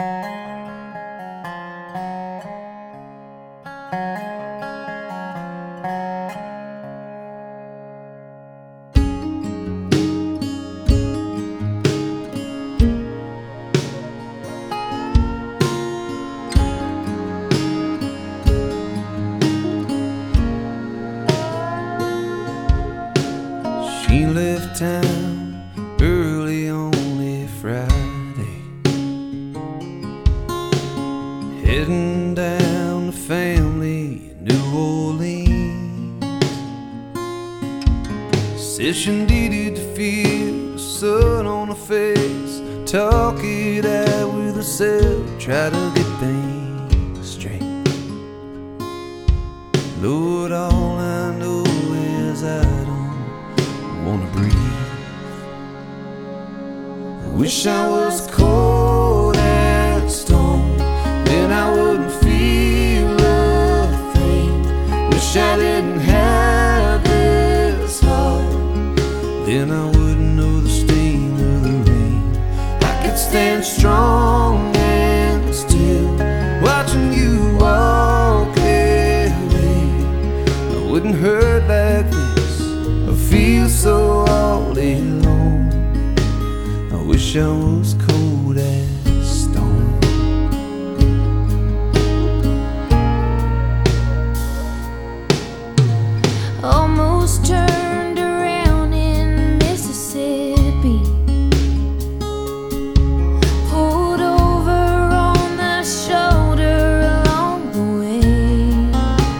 She left town early on a Friday, heading down to family in New Orleans. Said she needed to feel the sun on her face, talk it out with herself, try to get things straight. Lord, all I know is I don't wanna breathe. I wish I was cold and stone, then I wouldn't feel a thing. Wish I didn't have this heart, then I wouldn't know the sting of the rain. I could stand strong and still, watching you walk away. I wouldn't hurt like this, I feel so all alone. I wish I was cold as stone. Almost turned around in Mississippi, pulled over on the shoulder along the way.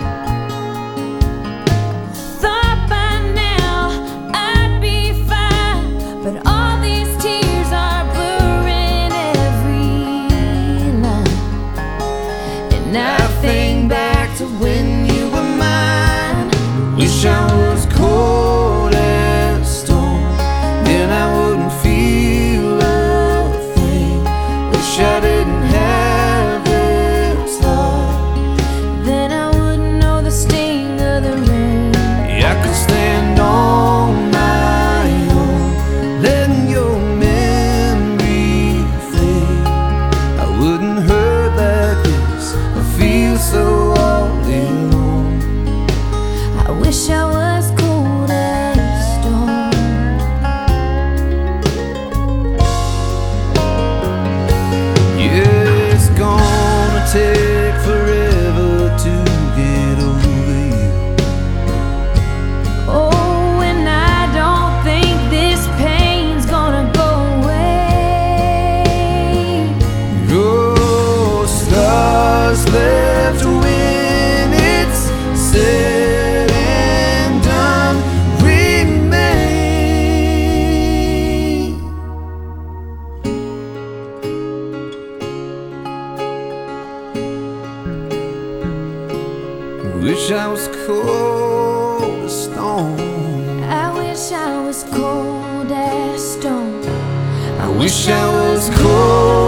Thought by now I'd be fine, but all these tears are blurring every line. And I think back to when you were mine. Wish I was cold and stone, then I wouldn't feel a thing. Wish I didn't have this heart, then I wouldn't know the sting of the rain. Yeah, I could stand on my own, letting your memory fade. I wouldn't hurt like this, I feel so all alone. I wish I was cold as stone. Yeah, it's gonna take forever to get over you. Oh, and I don't think this pain's gonna go away. No stars left when it's said and done remain. Wish I was cold as stone. I wish I was cold as stone. I wish I was cold